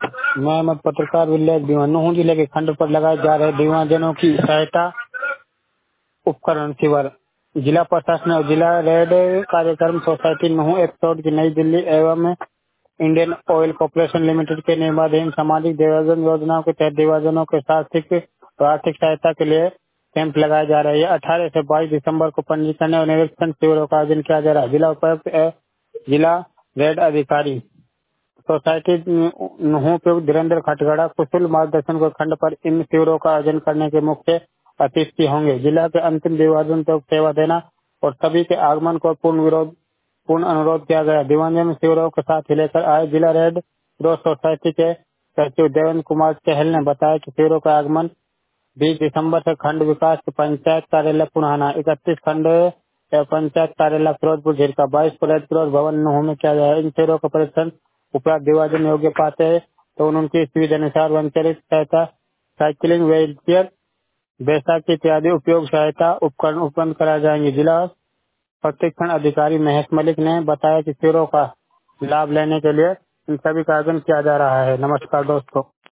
मैं पत्रकार विलेज दीवान जिले के खंड पर लगाए जा रहे दिव्यांगजनों की सहायता उपकरण शिविर जिला प्रशासन और जिला रेड कार्यक्रम सोसाइटी नूह एपिसोड की नई दिल्ली एवं इंडियन ऑयल कॉर्पोरेशन लिमिटेड के निर्माणाधीन सामाजिक दिव्यांगजन योजनाओं के तहत दिव्यांगजनों के आर्थिक सहायता के लिए कैंप लगाए जा रहे हैं। 18 से 22 दिसंबर को पंजीकरण और निरीक्षण शिविरों का आयोजन किया जा रहा है। जिला उपायुक्त जिला रेड अधिकारी सोसाइटी नुहू पे धीरेन्द्र खटगड़ा कुशल मार्गदर्शन को खंड पर इन शिविरों का आयोजन करने के मुख्य अतिथि होंगे। जिला के अंतिम दिव्यांगजन को सेवा देना और सभी के आगमन को पूर्ण अनुरोध किया गया। दिव्यांगजन शिविरों के साथ ही लेकर आए जिला रेड क्रॉस सोसाइटी के सचिव देवेंद्र कुमार चहल ने बताया कि शिविरों का आगमन 20 दिसंबर से खंड विकास पंचायत कार्यालय पुराना 31 खंड पंचायत कार्यालय फिरोजपुर झिरका 22 को रेड क्रॉस भवन नुहू में किया गया। इन शिविरों का परीक्षण उपरांत दिव्यांगजन योग्य पाते हैं तो उनकी सुविधा अनुसार वंचित सहायता साइकिलिंग व्हीलचेयर बैसाखी इत्यादि उपयोग सहायता उपकरण उपलब्ध कराए जाएंगे। जिला प्रशिक्षण अधिकारी महेश मलिक ने बताया कि शिविरों का लाभ लेने के लिए इन सभी का आयोजन किया जा रहा है। नमस्कार दोस्तों।